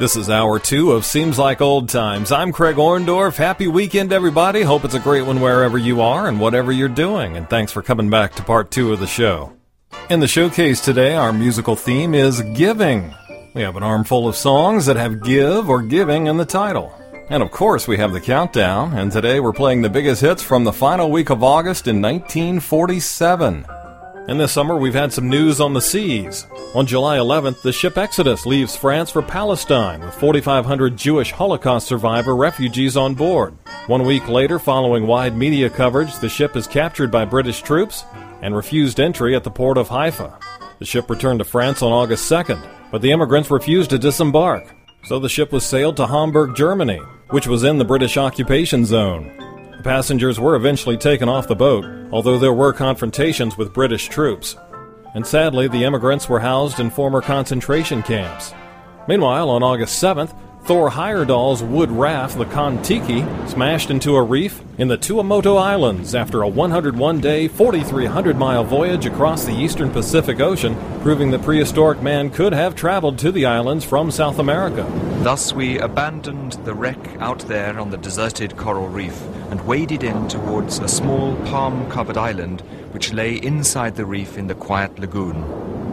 This is Hour 2 of Seems Like Old Times. I'm Craig Orndorff. Happy weekend, everybody. Hope it's a great one wherever you are and whatever you're doing. And thanks for coming back to part 2 of the show. In the showcase today, our musical theme is giving. We have an armful of songs that have give or giving in the title. And of course, we have the countdown. And today we're playing the biggest hits from the final week of August in 1947. And this summer, we've had some news on the seas. On July 11th, the ship Exodus leaves France for Palestine with 4,500 Jewish Holocaust survivor refugees on board. 1 week later, following wide media coverage, the ship is captured by British troops and refused entry at the port of Haifa. The ship returned to France on August 2nd, but the immigrants refused to disembark. So the ship was sailed to Hamburg, Germany, which was in the British occupation zone. The passengers were eventually taken off the boat, although there were confrontations with British troops. And sadly, the immigrants were housed in former concentration camps. Meanwhile, on August 7th, Thor Heyerdahl's wood raft, the Kon-Tiki, smashed into a reef in the Tuamotu Islands after a 101-day, 4,300-mile voyage across the eastern Pacific Ocean, proving that prehistoric man could have traveled to the islands from South America. Thus we abandoned the wreck out there on the deserted coral reef and waded in towards a small palm-covered island which lay inside the reef in the quiet lagoon.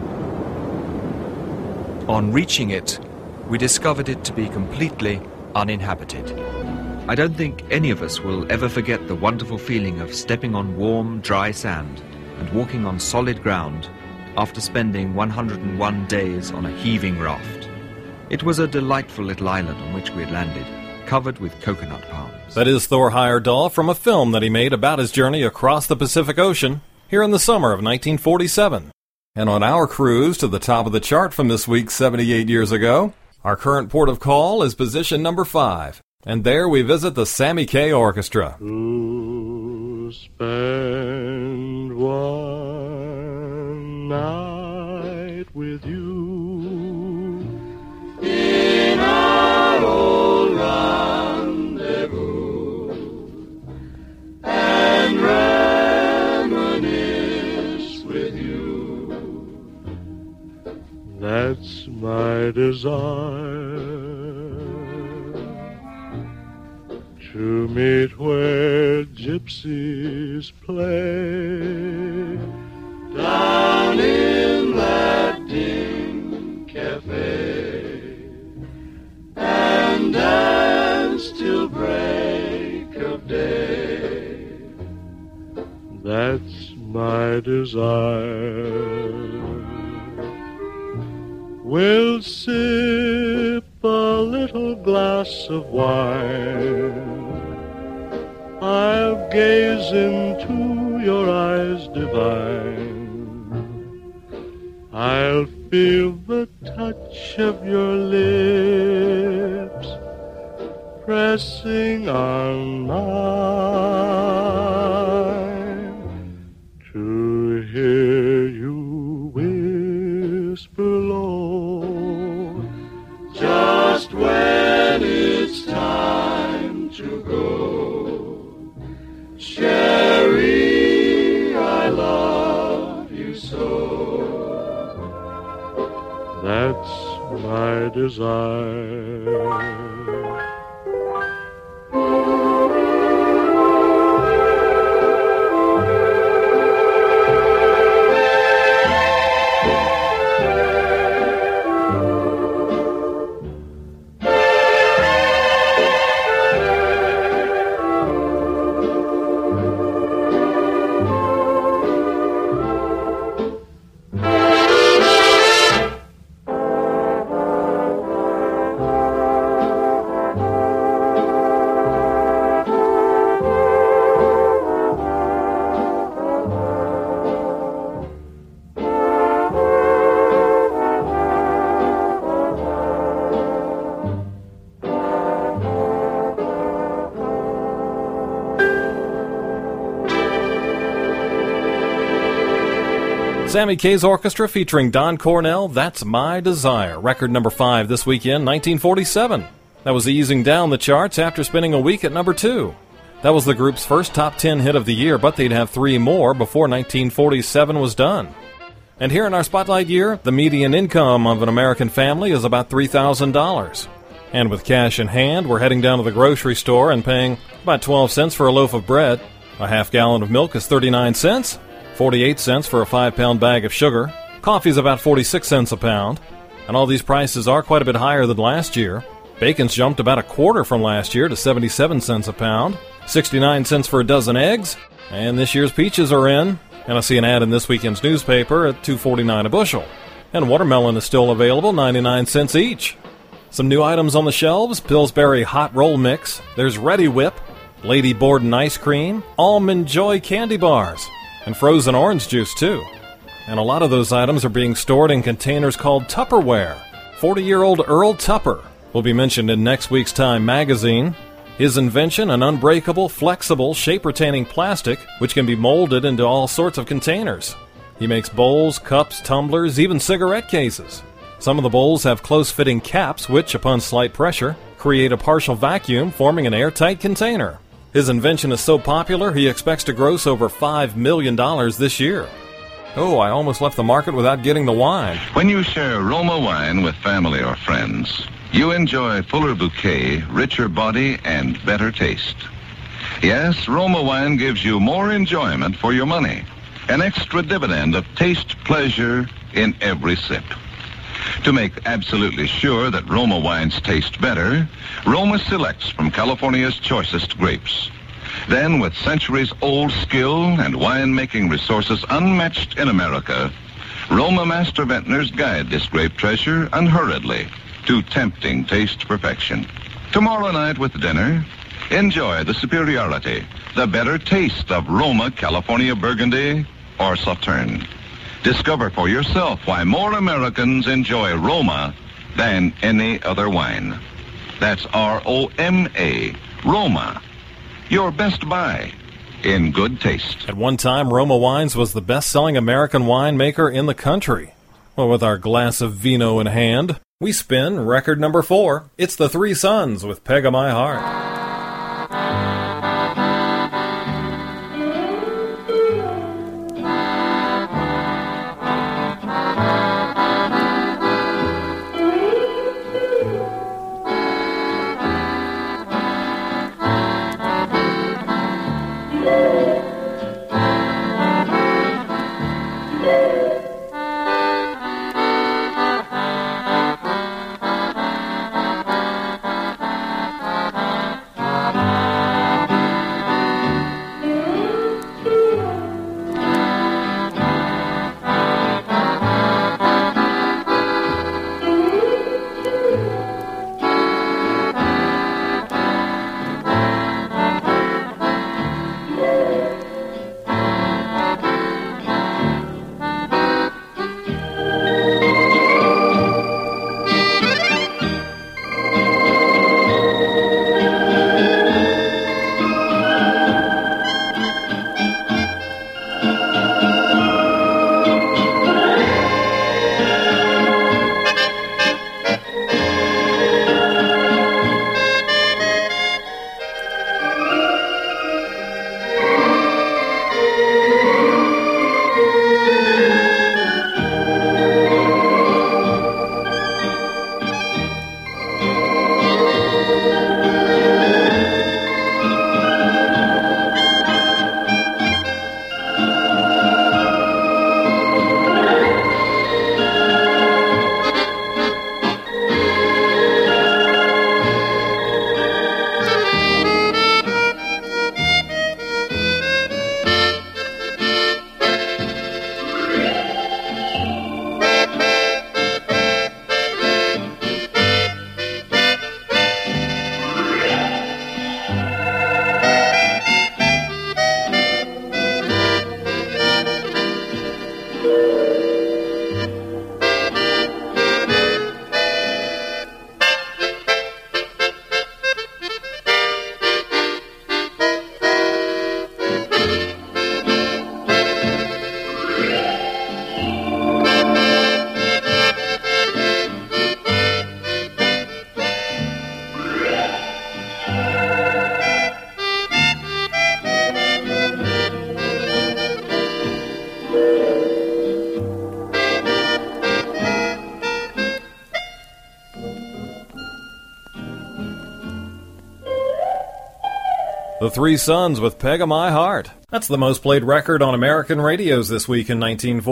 On reaching it, we discovered it to be completely uninhabited. I don't think any of us will ever forget the wonderful feeling of stepping on warm, dry sand and walking on solid ground after spending 101 days on a heaving raft. It was a delightful little island on which we had landed, covered with coconut palms. That is Thor Heyerdahl from a film that he made about his journey across the Pacific Ocean here in the summer of 1947. And on our cruise to the top of the chart from this week 78 years ago, our current port of call is position number 5, and there we visit the Sammy Kaye Orchestra. To spend one night with you in our old rendezvous and reminisce with you. That's my desire, to meet where gypsies play, down in that dim cafe, and dance till break of day. That's my desire. We'll sip a little glass of wine. I'll gaze into your eyes divine. I'll feel the touch of your lips pressing on mine. To hear you whisper low, just when it's time to go. Sherry, I love you so. That's my desire. Sammy Kaye's Orchestra featuring Don Cornell, That's My Desire, record number 5 this weekend, 1947. That was easing down the charts after spending a week at number 2. That was the group's first top 10 hit of the year, but they'd have 3 more before 1947 was done. And here in our Spotlight year, the median income of an American family is about $3,000. And with cash in hand, we're heading down to the grocery store and paying about 12 cents for a loaf of bread. A half gallon of milk is 39 cents, 48 cents for a 5-pound bag of sugar. Coffee's about 46 cents a pound. And all these prices are quite a bit higher than last year. Bacon's jumped about a quarter from last year to 77 cents a pound, 69 cents for a dozen eggs, and this year's peaches are in. And I see an ad in this weekend's newspaper at $2.49 a bushel. And watermelon is still available, 99 cents each. Some new items on the shelves: Pillsbury Hot Roll Mix, there's Ready Whip, Lady Borden Ice Cream, Almond Joy Candy Bars, and frozen orange juice too. And a lot of those items are being stored in containers called Tupperware. 40-year-old Earl Tupper will be mentioned in next week's Time magazine. His invention, an unbreakable, flexible, shape-retaining plastic which can be molded into all sorts of containers. He makes bowls, cups, tumblers, even cigarette cases. Some of the bowls have close-fitting caps which, upon slight pressure, create a partial vacuum, forming an airtight container. His invention is so popular, he expects to gross over $5 million this year. Oh, I almost left the market without getting the wine. When you share Roma wine with family or friends, you enjoy fuller bouquet, richer body, and better taste. Yes, Roma wine gives you more enjoyment for your money, an extra dividend of taste pleasure in every sip. To make absolutely sure that Roma wines taste better, Roma selects from California's choicest grapes. Then, with centuries-old skill and wine-making resources unmatched in America, Roma master vintners guide this grape treasure unhurriedly to tempting taste perfection. Tomorrow night with dinner, enjoy the superiority, the better taste of Roma California Burgundy or Sauterne. Discover for yourself why more Americans enjoy Roma than any other wine. That's R-O-M-A, Roma. Your best buy in good taste. At one time, Roma Wines was the best-selling American winemaker in the country. Well, with our glass of vino in hand, we spin record number 4. It's The Three Sons with Peg of My Heart. The Three Sons with Peg of My Heart. That's the most played record on American radios this week in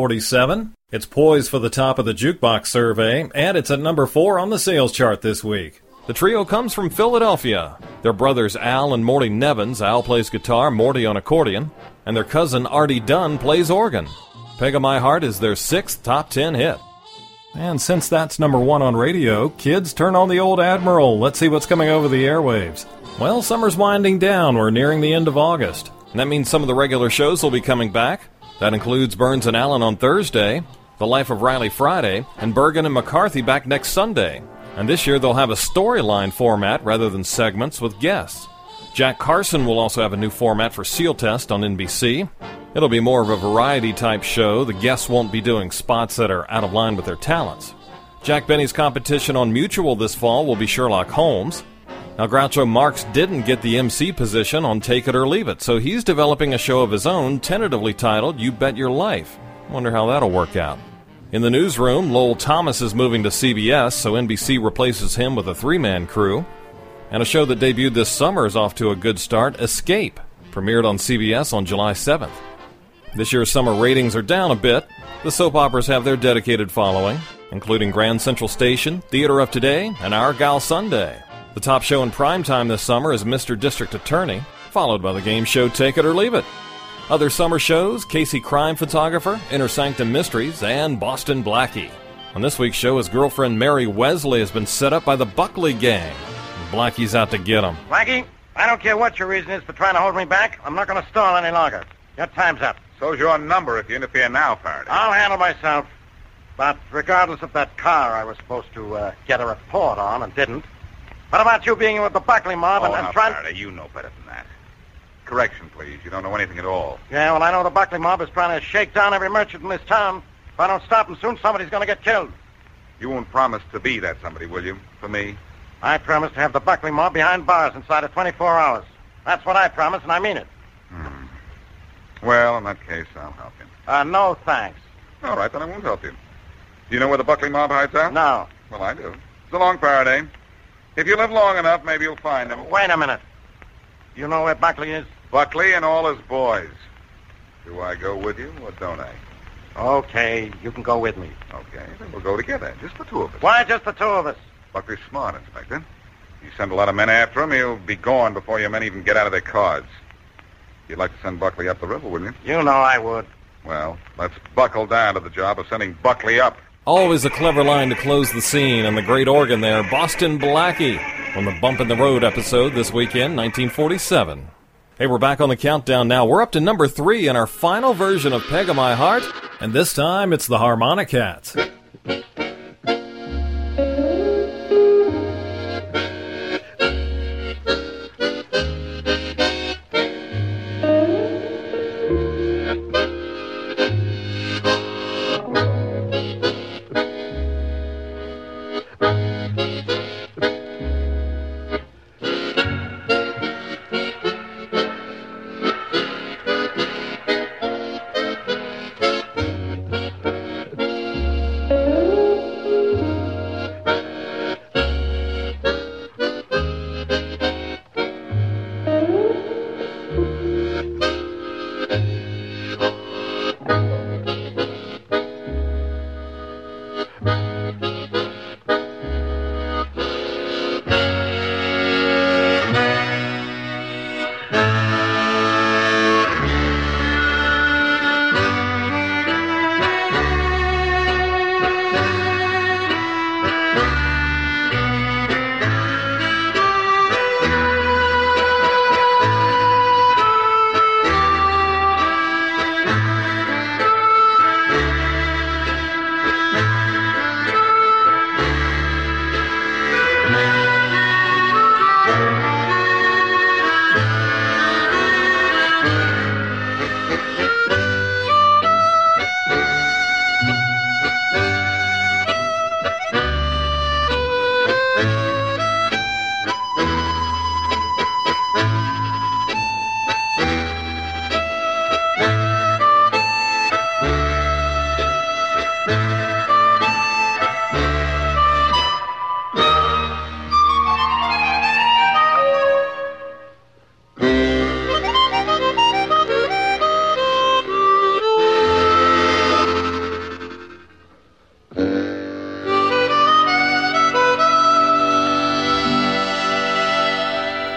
1947. It's poised for the top of the Jukebox survey, and it's at number 4 on the sales chart this week. The trio comes from Philadelphia. Their brothers Al and Morty Nevins. Al plays guitar, Morty on accordion, and their cousin Artie Dunn plays organ. Peg of My Heart is their 6th top 10 hit. And since that's number 1 on radio, kids, turn on the old Admiral. Let's see what's coming over the airwaves. Well, summer's winding down. We're nearing the end of August. And that means some of the regular shows will be coming back. That includes Burns and Allen on Thursday, The Life of Riley Friday, and Bergen and McCarthy back next Sunday. And this year they'll have a storyline format rather than segments with guests. Jack Carson will also have a new format for Seal Test on NBC. It'll be more of a variety-type show. The guests won't be doing spots that are out of line with their talents. Jack Benny's competition on Mutual this fall will be Sherlock Holmes. Now, Groucho Marx didn't get the MC position on Take It or Leave It, so he's developing a show of his own, tentatively titled You Bet Your Life. Wonder how that'll work out. In the newsroom, Lowell Thomas is moving to CBS, so NBC replaces him with a 3-man crew. And a show that debuted this summer is off to a good start, Escape, premiered on CBS on July 7th. This year's summer ratings are down a bit. The soap operas have their dedicated following, including Grand Central Station, Theater of Today, and Argyle Sunday. The top show in primetime this summer is Mr. District Attorney, followed by the game show Take It or Leave It. Other summer shows, Casey Crime Photographer, Inner Sanctum Mysteries, and Boston Blackie. On this week's show, his girlfriend Mary Wesley has been set up by the Buckley Gang. And Blackie's out to get him. Blackie, I don't care what your reason is for trying to hold me back. I'm not going to stall any longer. Your time's up. So's your number if you interfere now, Faraday. I'll handle myself. But regardless of that car I was supposed to get a report on and didn't, what about you being with the Buckley mob and trying... Faraday, you know better than that. Correction, please. You don't know anything at all. Yeah, well, I know the Buckley mob is trying to shake down every merchant in this town. If I don't stop them soon, somebody's going to get killed. You won't promise to be that somebody, will you? For me? I promise to have the Buckley mob behind bars inside of 24 hours. That's what I promise, and I mean it. Well, in that case, I'll help you. No, thanks. All right, then I won't help you. Do you know where the Buckley mob hides out? No. Well, I do. So long, Faraday. If you live long enough, maybe you'll find them. Wait a minute. You know where Buckley is? Buckley and all his boys. Do I go with you, or don't I? Okay, you can go with me. Okay, then we'll go together. Just the two of us. Why just the two of us? Buckley's smart, Inspector. You send a lot of men after him, he'll be gone before your men even get out of their cars. You'd like to send Buckley up the river, wouldn't you? You know I would. Well, let's buckle down to the job of sending Buckley up. Always a clever line to close the scene, and the great organ there, Boston Blackie, from the Bump in the Road episode this weekend, 1947. Hey, we're back on the countdown now. We're up to number 3 in our final version of Peg of My Heart, and this time it's the Harmonicats.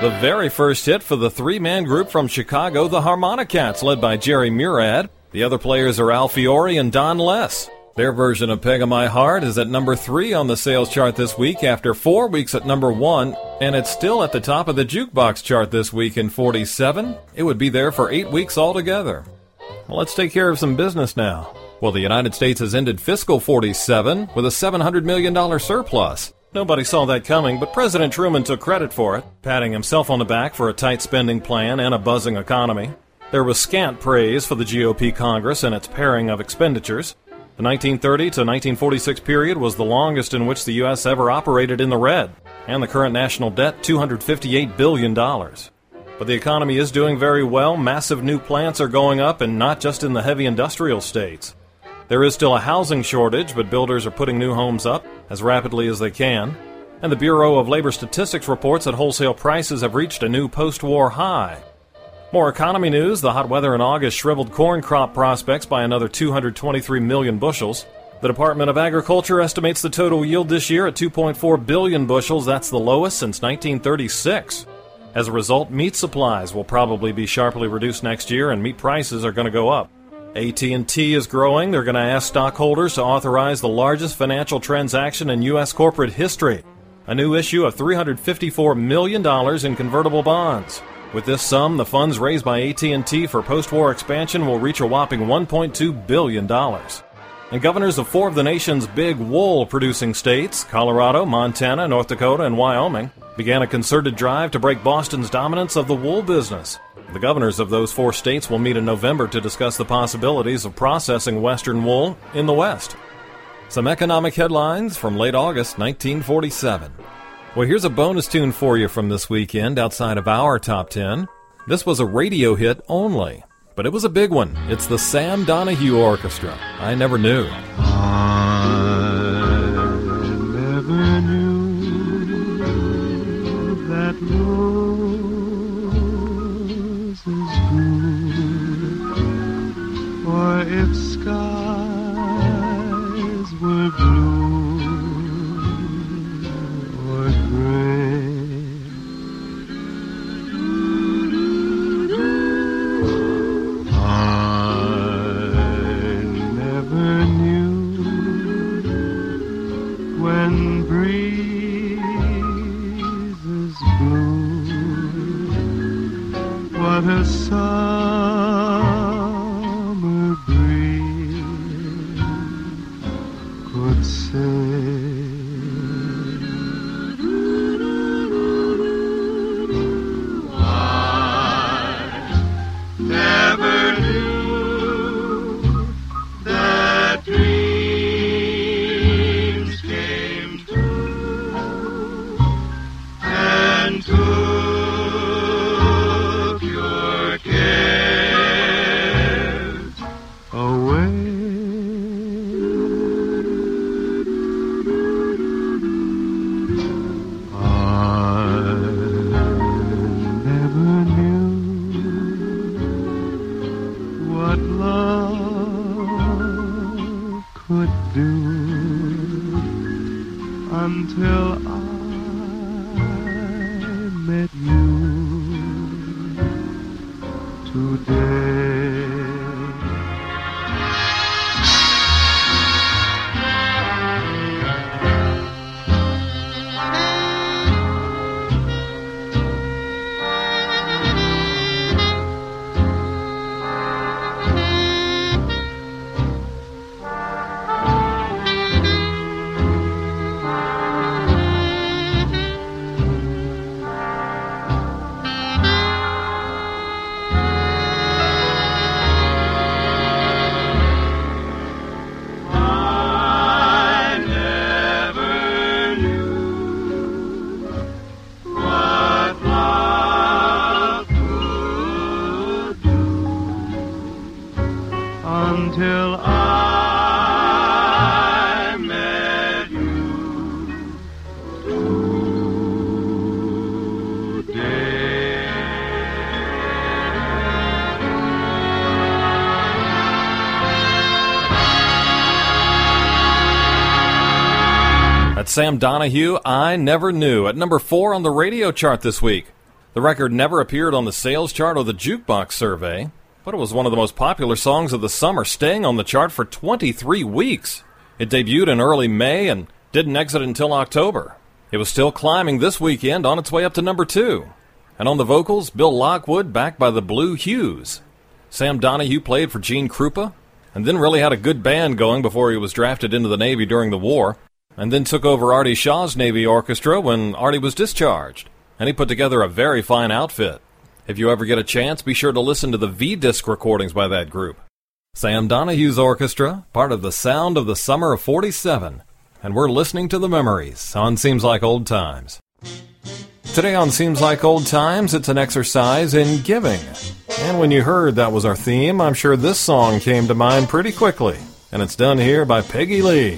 The very first hit for the three-man group from Chicago, the Harmonicats, led by Jerry Murad. The other players are Al Fiore and Don Less. Their version of Peg of My Heart is at number 3 on the sales chart this week after 4 weeks at number 1, and it's still at the top of the jukebox chart this week in 47. It would be there for 8 weeks altogether. Well, let's take care of some business now. Well, the United States has ended fiscal 47 with a $700 million surplus. Nobody saw that coming, but President Truman took credit for it, patting himself on the back for a tight spending plan and a buzzing economy. There was scant praise for the GOP Congress and its paring of expenditures. The 1930 to 1946 period was the longest in which the U.S. ever operated in the red, and the current national debt $258 billion. But the economy is doing very well. Massive new plants are going up, and not just in the heavy industrial states. There is still a housing shortage, but builders are putting new homes up as rapidly as they can. And the Bureau of Labor Statistics reports that wholesale prices have reached a new post-war high. More economy news. The hot weather in August shriveled corn crop prospects by another 223 million bushels. The Department of Agriculture estimates the total yield this year at 2.4 billion bushels. That's the lowest since 1936. As a result, meat supplies will probably be sharply reduced next year, and meat prices are going to go up. AT&T is growing. They're going to ask stockholders to authorize the largest financial transaction in U.S. corporate history, a new issue of $354 million in convertible bonds. With this sum, the funds raised by AT&T for post-war expansion will reach a whopping $1.2 billion. And governors of 4 of the nation's big wool-producing states, Colorado, Montana, North Dakota, and Wyoming, began a concerted drive to break Boston's dominance of the wool business. The governors of those 4 states will meet in November to discuss the possibilities of processing Western wool in the West. Some economic headlines from late August 1947. Well, here's a bonus tune for you from this weekend outside of our top 10. This was a radio hit only, but it was a big one. It's the Sam Donahue Orchestra. I Never Knew. I never knew that roses grew, or if skies were blue or gray. I never knew when breezes blew what a summer breeze could say. Never knew that dreams came true and took your cares away. I never knew what love could do until I met you today. Until I met you today. That's Sam Donahue, I Never Knew, at number 4 on the radio chart this week. The record never appeared on the sales chart or the jukebox survey, but it was one of the most popular songs of the summer, staying on the chart for 23 weeks. It debuted in early May and didn't exit until October. It was still climbing this weekend on its way up to number 2. And on the vocals, Bill Lockwood, backed by the Blue Hues. Sam Donahue played for Gene Krupa, and then really had a good band going before he was drafted into the Navy during the war, and then took over Artie Shaw's Navy Orchestra when Artie was discharged, and he put together a very fine outfit. If you ever get a chance, be sure to listen to the V-disc recordings by that group. Sam Donahue's orchestra, part of the sound of the summer of 47, and we're listening to the memories on Seems Like Old Times. Today on Seems Like Old Times, it's an exercise in giving. And when you heard that was our theme, I'm sure this song came to mind pretty quickly. And it's done here by Peggy Lee.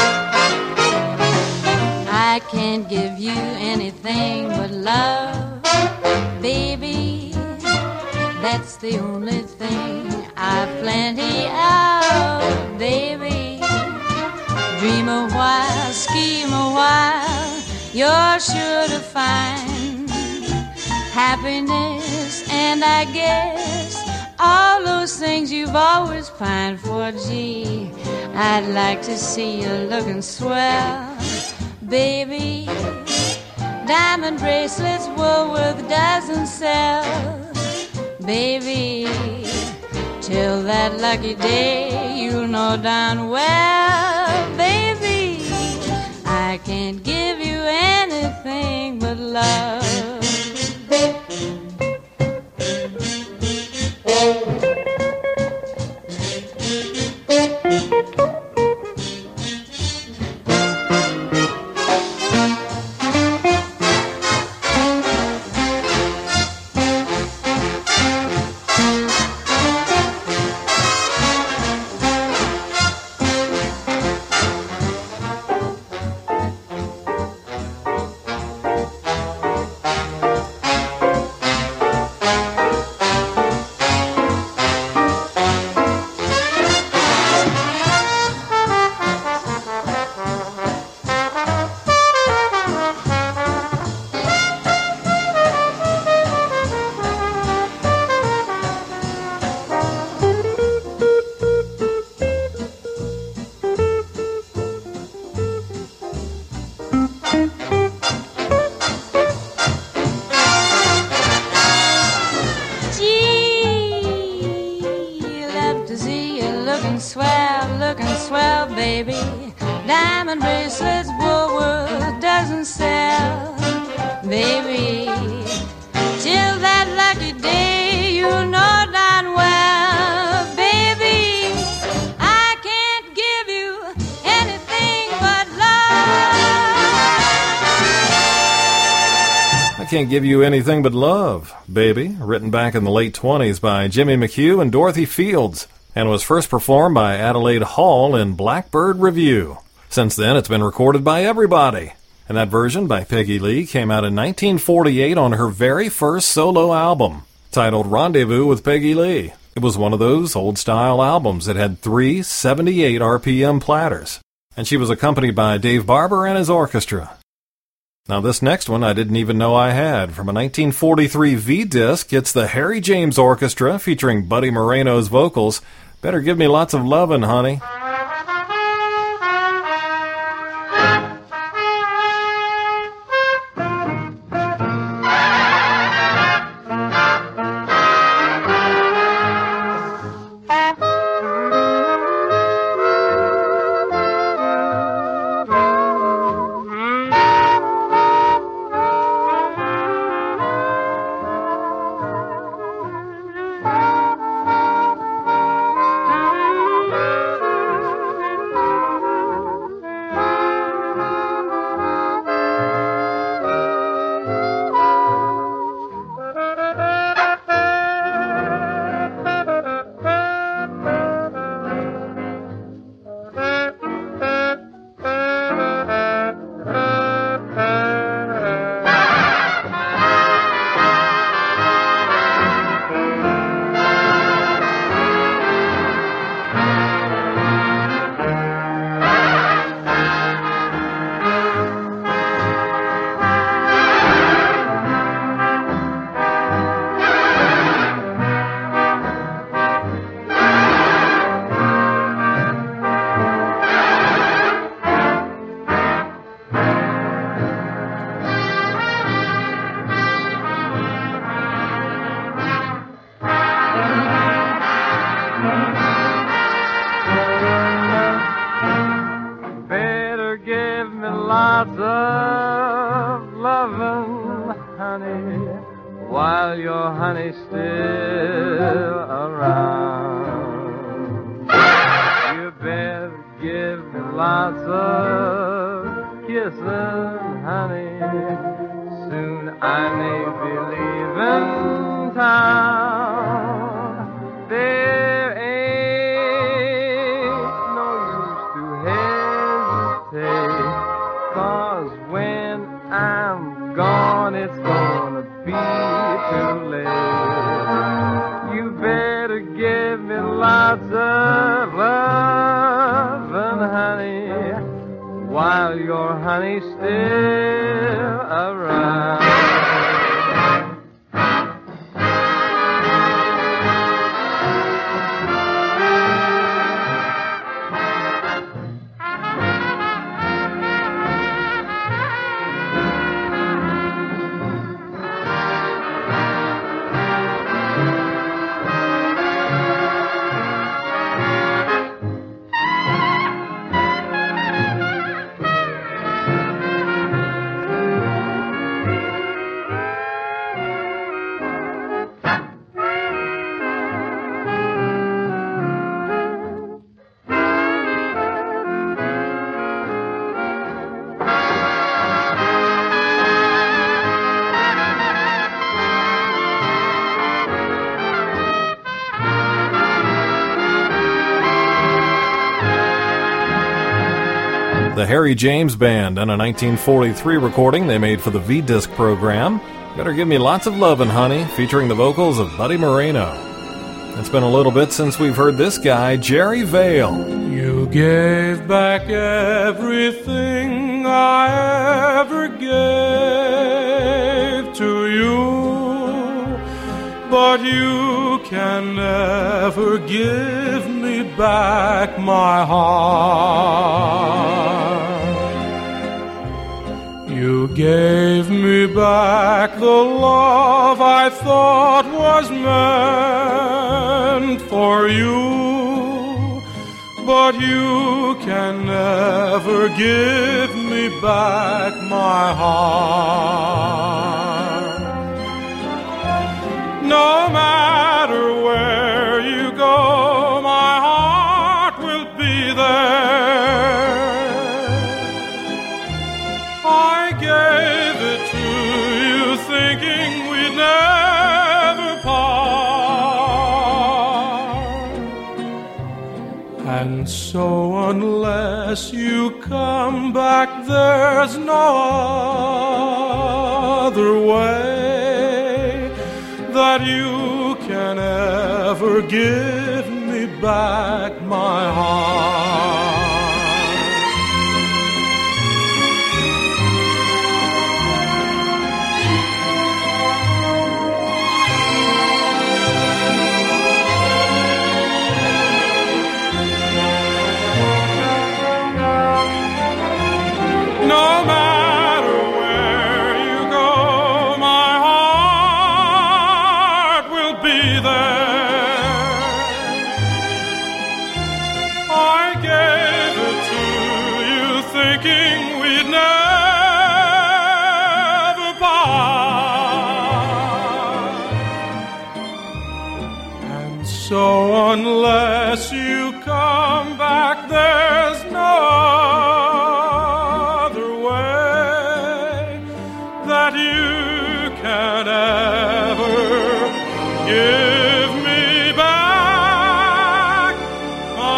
I can't give you anything but love, baby. That's the only thing I've plenty of, baby. Dream a while, scheme a while, you're sure to find happiness, and I guess all those things you've always pined for. Gee, I'd like to see you looking swell, baby. Diamond bracelets Woolworth doesn't sell, baby. Till that lucky day you'll know darn well, baby, I can't give you anything but love. Looking swell, baby. Diamond bracelets Woolworth doesn't sell, baby. Till that lucky day you'll know darn well, baby, I can't give you anything but love. I Can't Give You Anything But Love, baby, written back in the late 20s by Jimmy McHugh and Dorothy Fields, and was first performed by Adelaide Hall in Blackbird Review. Since then, it's been recorded by everybody. And that version by Peggy Lee came out in 1948 on her very first solo album, titled Rendezvous with Peggy Lee. It was one of those old-style albums that had 3 78 RPM platters, and she was accompanied by Dave Barber and his orchestra. Now this next one I didn't even know I had. From a 1943 V-disc, it's the Harry James Orchestra featuring Buddy Moreno's vocals. Better give me lots of lovin', honey. give me lots of lovin', honey, while your honey's still around. You better give me lots of kissin', honey, soon I may be leaving town. There ain't no use to hesitate, 'cause when I'm gone it's gonna be too late. You better give me lots of lovin', honey, while your honey's still around. The Harry James Band and a 1943 recording they made for the V-Disc program. Better Give Me Lots of Lovin', Honey, featuring the vocals of Buddy Moreno. It's been a little bit since we've heard this guy, Jerry Vale. You gave back everything I ever gave to you, but you can never give me back my heart. You gave me back the love I thought was meant for you, but you can never give me back my heart. No matter where you go, my heart will be there. I gave it to you thinking we'd never part. And so unless you come back, there's no other way that you can ever give me back my heart. No matter where you go, my heart will be there. I gave it to you thinking we'd never part. And so unless you come back, there's no other way that you can ever give me back my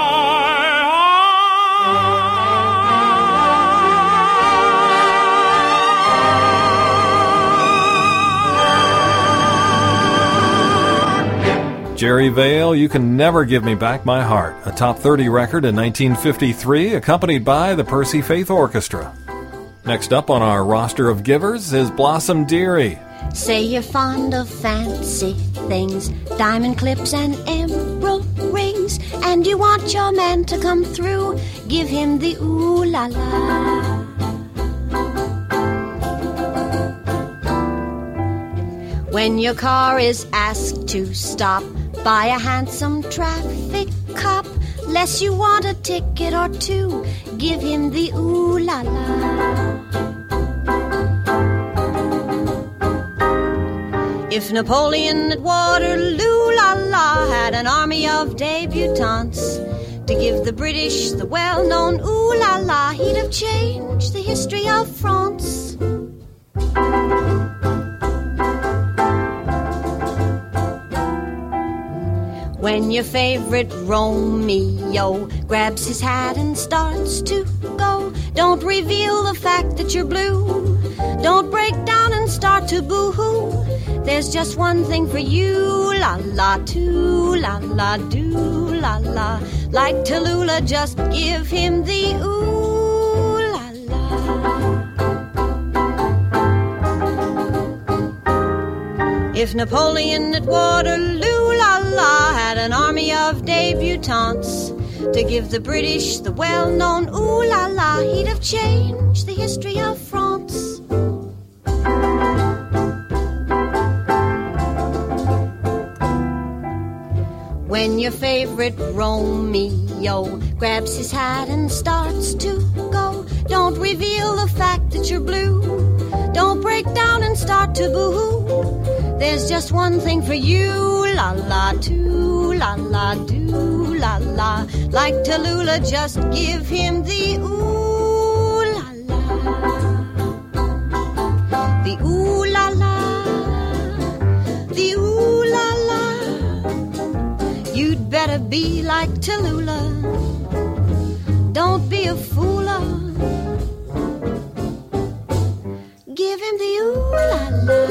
heart. Jerry Vale, You Can Never Give Me Back My Heart, a top 30 record in 1953, accompanied by the Percy Faith Orchestra. Next up on our roster of givers is Blossom Dearie. Say you're fond of fancy things, diamond clips and emerald rings, and you want your man to come through, give him the ooh la la. When your car is asked to stop by a handsome traffic cop, less you want a ticket or two, give him the ooh la la. If Napoleon at Waterloo, la la, had an army of debutantes to give the British the well-known ooh la la, he'd have changed the history of France. When your favorite Romeo grabs his hat and starts to go, don't reveal the fact that you're blue. Don't break down and start to boo-hoo. There's just one thing for you, la la, to la la, do la la. Like Tallulah, just give him the ooh la la. If Napoleon at Waterloo, la la, had an army of debutantes to give the British the well-known ooh la la, he'd have changed the history of France. When your favorite Romeo grabs his hat and starts to go, don't reveal the fact that you're blue. Don't break down and start to boo-hoo. There's just one thing for you, la la, to la la, do la la. Like Tallulah, just give him the ooh la la. The ooh la la, the ooh la la. You'd better be like Tallulah. Don't be a fooler. Give him the ooh la la.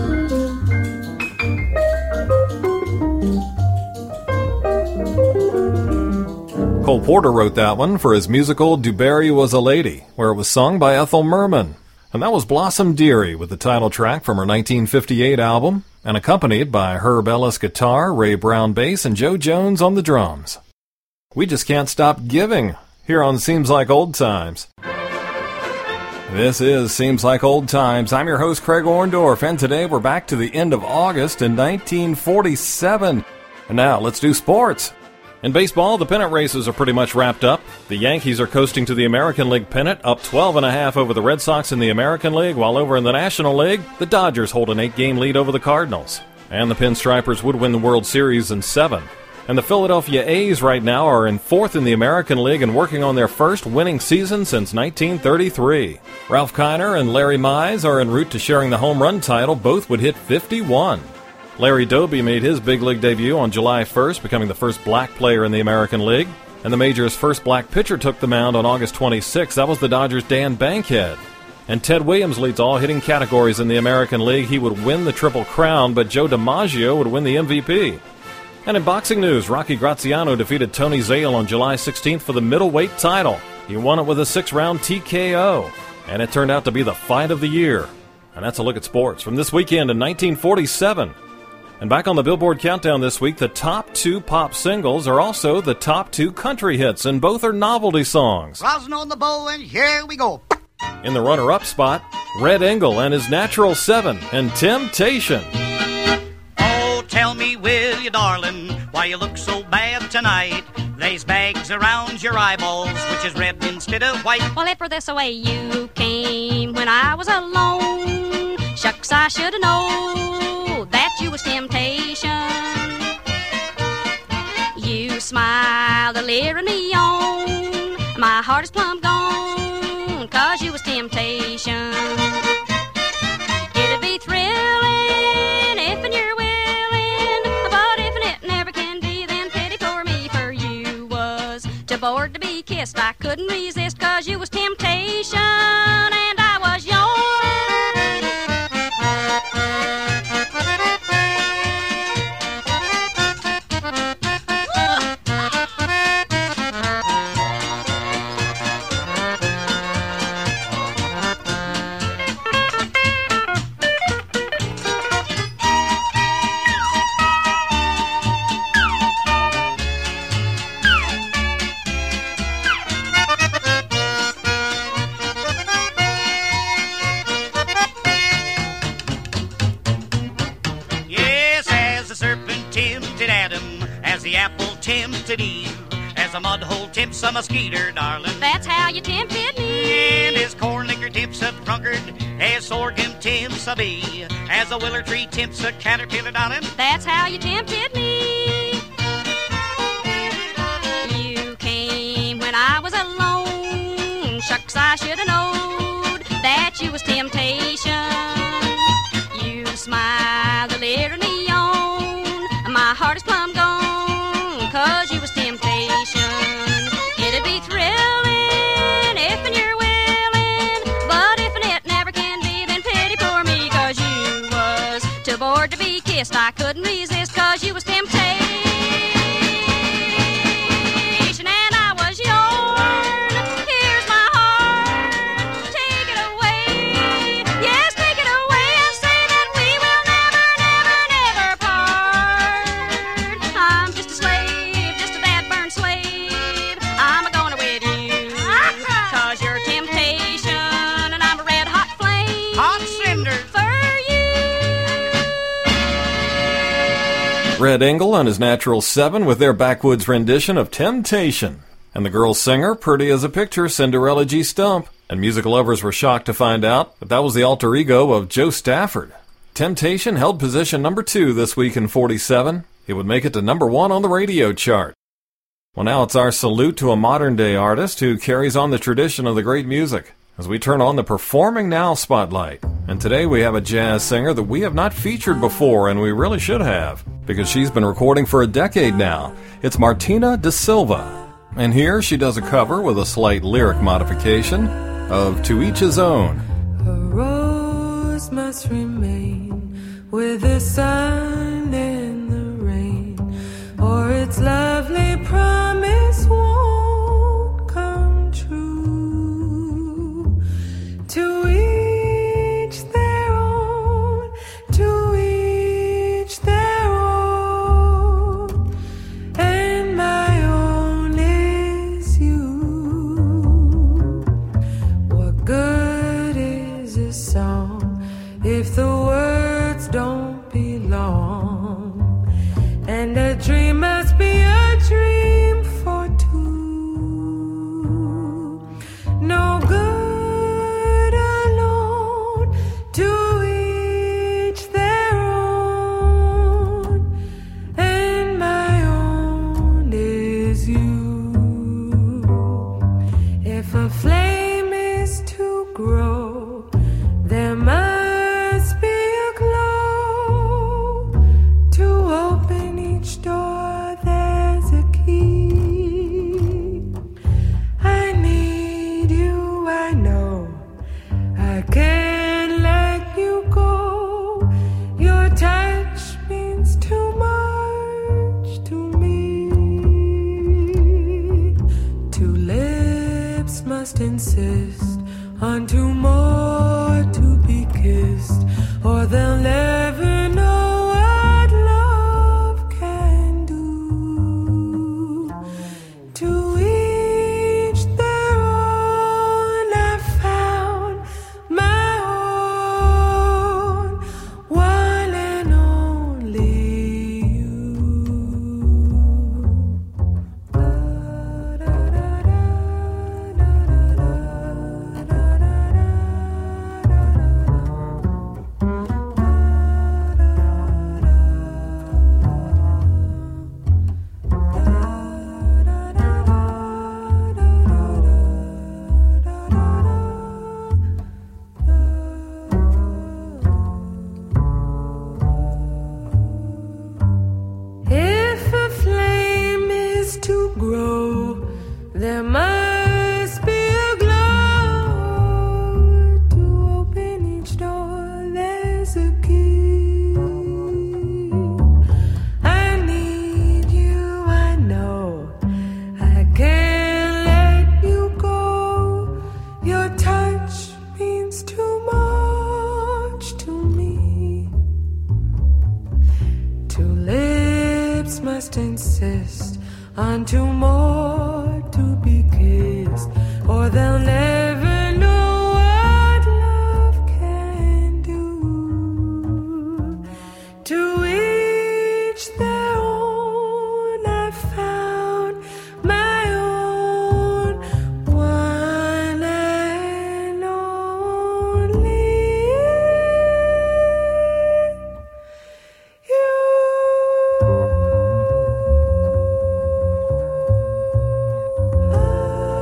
Cole Porter wrote that one for his musical Du Barry Was a Lady, where it was sung by Ethel Merman. And that was Blossom Dearie with the title track from her 1958 album, and accompanied by Herb Ellis guitar, Ray Brown bass, and Joe Jones on the drums. We just can't stop giving here on Seems Like Old Times. This is Seems Like Old Times. I'm your host, Craig Orndorff, and today we're back to the end of August in 1947. And now, let's do sports. In baseball, the pennant races are pretty much wrapped up. The Yankees are coasting to the American League pennant, up 12.5 over the Red Sox in the American League, while over in the National League, the Dodgers hold an 8-game lead over the Cardinals. And the Pinstripers would win the World Series in 7. And the Philadelphia A's right now are in 4th in the American League and working on their first winning season since 1933. Ralph Kiner and Larry Mize are en route to sharing the home run title. Both would hit 51. Larry Doby made his big league debut on July 1st, becoming the first black player in the American League. And the major's first black pitcher took the mound on August 26th. That was the Dodgers' Dan Bankhead. And Ted Williams leads all hitting categories in the American League. He would win the Triple Crown, but Joe DiMaggio would win the MVP. And in boxing news, Rocky Graziano defeated Tony Zale on July 16th for the middleweight title. He won it with a 6-round TKO. And it turned out to be the fight of the year. And that's a look at sports from this weekend in 1947. And back on the Billboard Countdown this week, the top 2 pop singles are also the top 2 country hits, and both are novelty songs. Rosin on the bow, and here we go. In the runner-up spot, Red Engel and his Natural 7 and Temptation. Oh, tell me, will you, darling, why you look so bad tonight? There's bags around your eyeballs, which is red instead of white. Well, if for this way you came when I was alone, shucks, I should have known that you was temptation. You smile, the leering me on, my heart is plumb gone, 'cause you was temptation. It'd be thrilling if and you're willing, but if and it never can be, then pity for me, for you was too bored to be kissed. I couldn't resist, 'cause you was temptation, and I was yours. Tempted Adam, as the apple tempted Eve, as As a mud hole tips a mosquito, darling. That's how you tempted me. And as corn liquor tips a drunkard, as sorghum tips a bee, as a willow tree tips a caterpillar, darling. That's how you tempted me. You came when I was alone. Shucks, I should have known that you was temptation. You smiled a leer me on. My heart is plumb gone, 'cause you was temptation. It'd be thrilling if and you're willing, but if and it never can be, then pity for me, 'cause you was too bored to be kissed. I couldn't resist, 'cause you was temptation, and I was yours. Here's my heart, take it away. Yes, take it away and say that we will never, never, never part. I'm just a slave, just a bad burned slave. I'm a-gonna with you, 'cause you're temptation, and I'm a red hot flame. Hot cinder. For you. Red Engel and his Natural 7 with their backwoods rendition of Temptation. And the girl singer, pretty as a picture, Cinderella G. Stump. And music lovers were shocked to find out that was the alter ego of Joe Stafford. Temptation held position number 2 this week in 47. It would make it to number 1 on the radio chart. Well, now it's our salute to a modern-day artist who carries on the tradition of the great music as we turn on the Performing Now spotlight. And today we have a jazz singer that we have not featured before, and we really should have, because she's been recording for a decade now. It's Martina Da Silva. And here she does a cover with a slight lyric modification of To Each His Own. A rose must remain with the sun and the rain, or its lovely promise won't come true. To each their own, to each their own, and my own is you. What good is a song if the words don't belong? And a dream must be a dream for two. No good alone, to each their own, and my own is you. If a flame is to grow, there must be a glow. To open each door, there's a key. I need you, I know. I can't let you go. Your touch means too much to me. Two lips must insist on two more to be kissed, or they'll never know what love can do. To each their own, I found my own, one and only you. Da, da, da, da, da, da, da, da, da.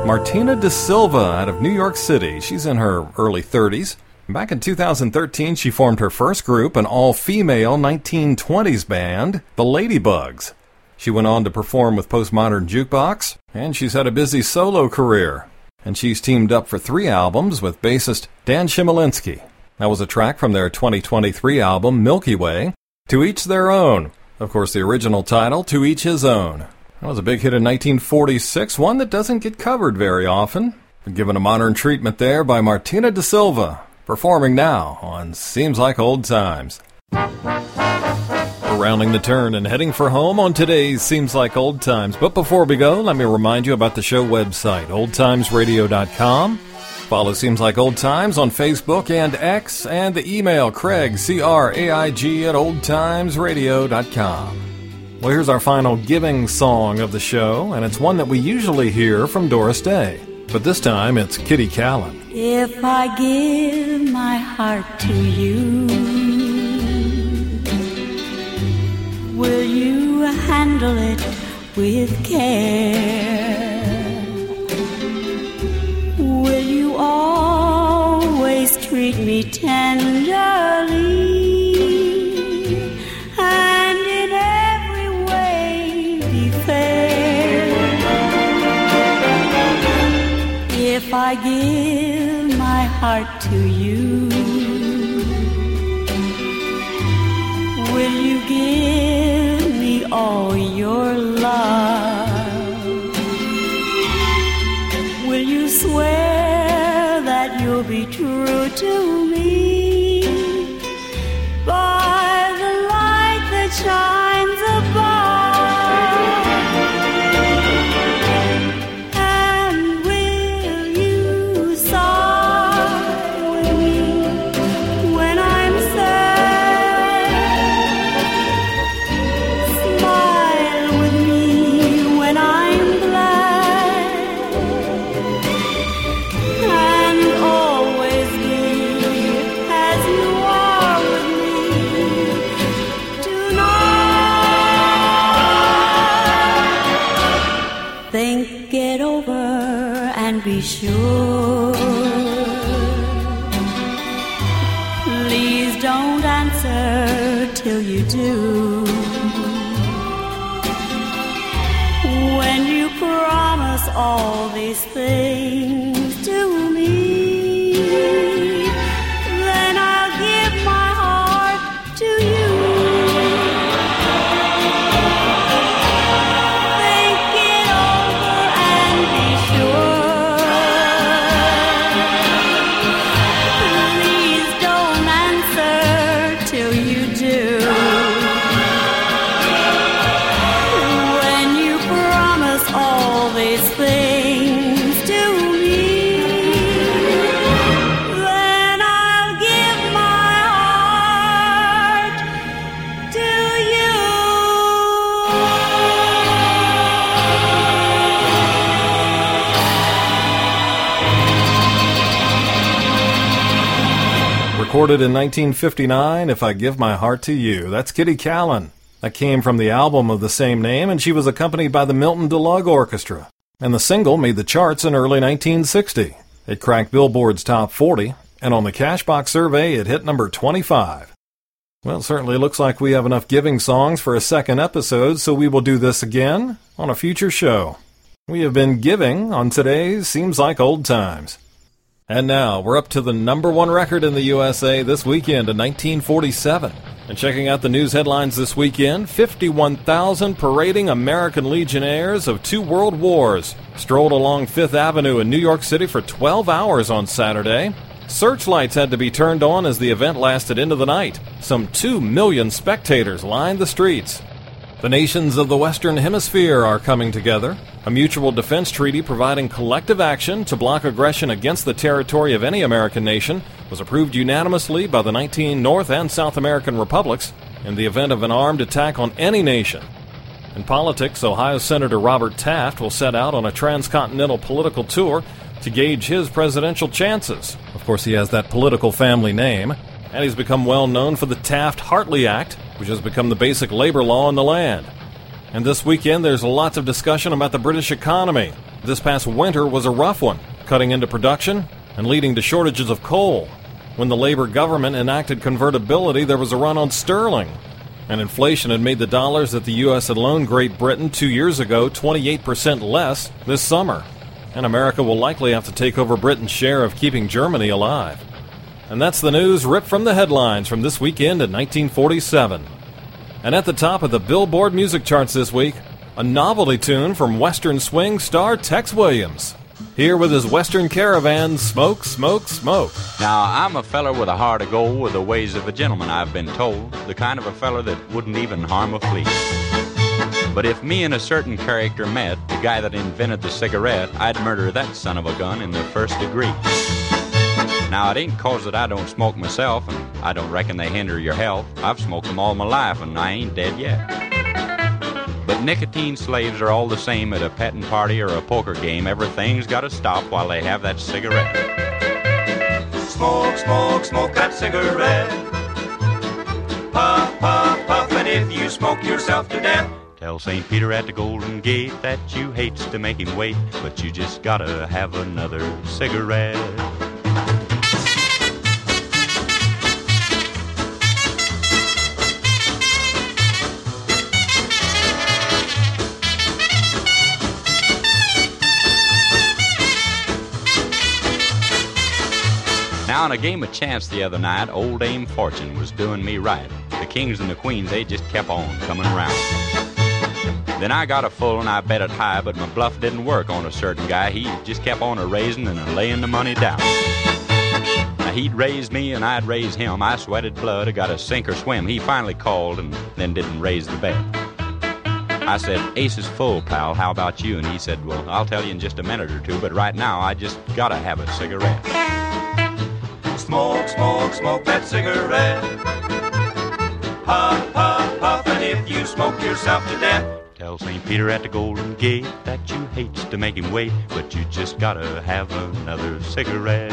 Martina da Silva out of New York City. She's in her early 30s. Back in 2013, she formed her first group, an all-female 1920s band, the Ladybugs. She went on to perform with Postmodern Jukebox, and she's had a busy solo career. And she's teamed up for 3 albums with bassist Dan Chmielewski. That was a track from their 2023 album, Milky Way, To Each Their Own. Of course, the original title, To Each His Own. That was a big hit in 1946, one that doesn't get covered very often. But given a modern treatment there by Martina da Silva, performing now on Seems Like Old Times. We're rounding the turn and heading for home on today's Seems Like Old Times. But before we go, let me remind you about the show website, oldtimesradio.com. Follow Seems Like Old Times on Facebook and X, and the email Craig, C-R-A-I-G, at oldtimesradio.com. Well, here's our final giving song of the show, and it's one that we usually hear from Doris Day. But this time, it's Kitty Callan. If I give my heart to you, will you handle it with care? Will you always treat me tenderly? If I give my heart to you, will you give me all your love? Will you swear that you'll be true to me by the light that shines above? Be sure. Please don't answer till you do. When you promise all these things to me, then I'll give my heart to you. Recorded in 1959, If I Give My Heart to You. That's Kitty Callan. That came from the album of the same name, and she was accompanied by the Milton DeLugg Orchestra. And the single made the charts in early 1960. It cracked Billboard's top 40, and on the Cashbox survey, it hit number 25. Well, it certainly looks like we have enough giving songs for a second episode, so we will do this again on a future show. We have been giving on today's Seems Like Old Times. And now, we're up to the number 1 record in the USA this weekend in 1947. And checking out the news headlines this weekend, 51,000 parading American Legionnaires of 2 world wars strolled along Fifth Avenue in New York City for 12 hours on Saturday. Searchlights had to be turned on as the event lasted into the night. Some 2 million spectators lined the streets. The nations of the Western Hemisphere are coming together. A mutual defense treaty providing collective action to block aggression against the territory of any American nation was approved unanimously by the 19 North and South American republics in the event of an armed attack on any nation. In politics, Ohio Senator Robert Taft will set out on a transcontinental political tour to gauge his presidential chances. Of course, he has that political family name, and he's become well known for the Taft-Hartley Act, which has become the basic labor law in the land. And this weekend, there's lots of discussion about the British economy. This past winter was a rough one, cutting into production and leading to shortages of coal. When the Labor government enacted convertibility, there was a run on sterling. And inflation had made the dollars that the U.S. had loaned Great Britain 2 years ago 28% less this summer. And America will likely have to take over Britain's share of keeping Germany alive. And that's the news ripped from the headlines from this weekend in 1947. And at the top of the Billboard music charts this week, a novelty tune from Western swing star Tex Williams. Here with his Western Caravan, Smoke, Smoke, Smoke. Now, I'm a feller with a heart of gold, with the ways of a gentleman, I've been told. The kind of a feller that wouldn't even harm a flea. But if me and a certain character met, the guy that invented the cigarette, I'd murder that son of a gun in the first degree. Now, it ain't 'cause that I don't smoke myself, and I don't reckon they hinder your health. I've smoked them all my life, and I ain't dead yet. But nicotine slaves are all the same at a petting party or a poker game. Everything's gotta stop while they have that cigarette. Smoke, smoke, smoke that cigarette. Puff, puff, puff, and if you smoke yourself to death, tell St. Peter at the Golden Gate that you hates to make him wait, but you just gotta have another cigarette. Now, in a game of chance the other night, old Dame Fortune was doing me right. The kings and the queens, they just kept on coming around. Then I got a full and I bet it high, but my bluff didn't work on a certain guy. He just kept on a-raising and a-laying the money down. Now, he'd raise me and I'd raise him. I sweated blood, I got a sink or swim. He finally called and then didn't raise the bet. I said, ace is full, pal, how about you? And he said, well, I'll tell you in just a minute or two, but right now I just gotta have a cigarette. smoke, smoke, smoke that cigarette. Puff, puff, puff, and if you smoke yourself to death, tell St. Peter at the Golden Gate that you hates to make him wait, but you just gotta have another cigarette.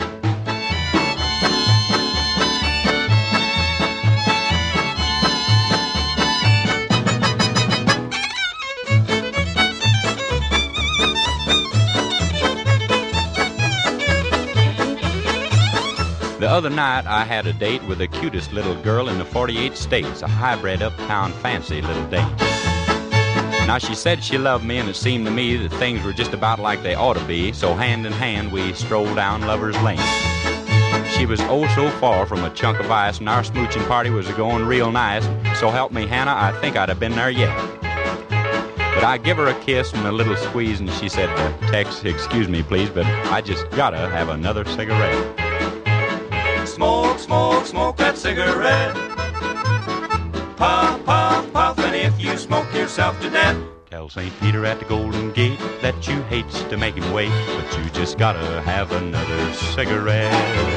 The other night I had a date with the cutest little girl in the 48 states, a hybrid uptown fancy little dame. Now she said she loved me, and it seemed to me that things were just about like they ought to be, so hand in hand we strolled down Lover's Lane. She was oh so far from a chunk of ice, and our smooching party was going real nice, so help me Hannah, I think I'd have been there yet. But I give her a kiss and a little squeeze, and she said, Tex, excuse me please, but I just gotta have another cigarette. Smoke, smoke, smoke that cigarette. Puff, puff, puff, and if you smoke yourself to death, tell St. Peter at the Golden Gate that you hates to make him wait, but you just gotta have another cigarette.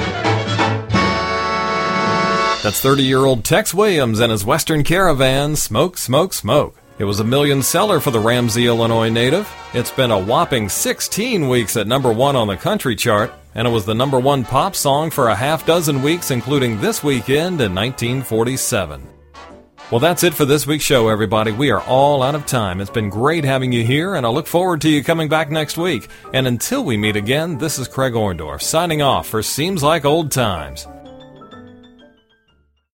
That's 30-year-old Tex Williams and his Western Caravan, Smoke, Smoke, Smoke. It was a million seller for the Ramsey, Illinois native. It's been a whopping 16 weeks at number 1 on the country chart, and it was the number 1 pop song for a half dozen weeks, including this weekend in 1947. Well, that's it for this week's show, everybody. We are all out of time. It's been great having you here, and I look forward to you coming back next week. And until we meet again, this is Craig Orndorff signing off for Seems Like Old Times.